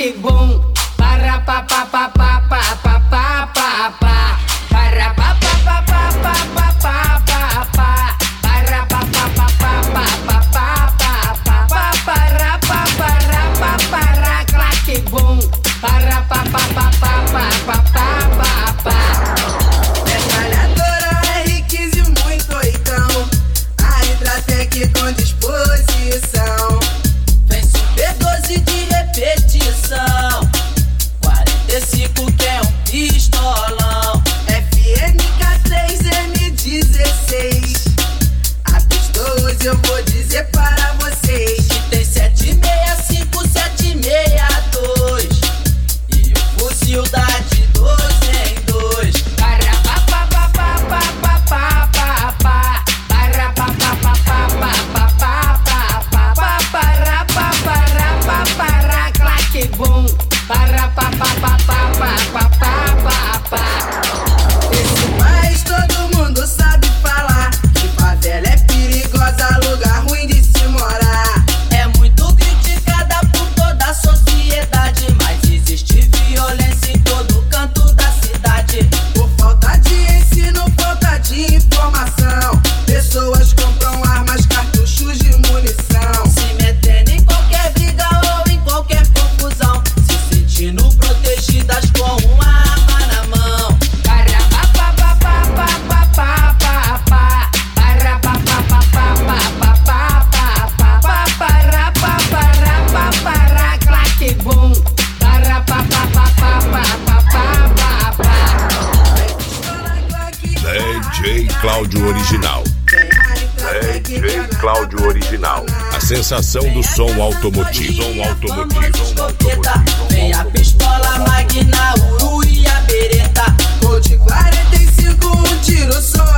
claque, bum. Para pa pa pa pa pa pa pa pa pa. Para pa pa pa pa pa pa pa pa pa. Para pa pa pa pa pa pa pa pa pa pa. Para pa para pa para claque, bum. Para pa pa pa pa pa pa pa pa. Metralhadora R15 muito oitão. A Hidratec com disposição. Vem Super 12 de repetição. 45 que é um pistolão. FNK3 M16. A pistolas eu vou dizer para vocês Que tem 765, 762. E o fuzil dá de 2 em 2. Para pa pa pa pa pa pa pa pa pa. Para pa pa pa pa pa pa pa pa pa pa. Para pa para pa para claque, bum. Para pa pa pa pa pa pa pa pa. Esse país todo mundo sabe falar que favela é perigosa, lugar ruim de se morar. É muito criticada por toda a sociedade, mas existe violência em todo canto da cidade. Por falta de ensino, falta de informação, pessoas compram armas, cartuchos de munição. Se metendo em qualquer briga ou em qualquer confusão, se sentindo protegidas com uma arma na mão. Para pa pa pa pa pa pa pa pa. Para pa pa pa pa pa pa pa pa pa. Para pa para pa para claque, bum. Para pa pa pa pa pa pa pa pa. DJ Cláudio Original. DJ Cláudio Original. A sensação do som automotivo. Vem a pistola, Magna, Uru e a Beretta. Colt 45, um tiro só.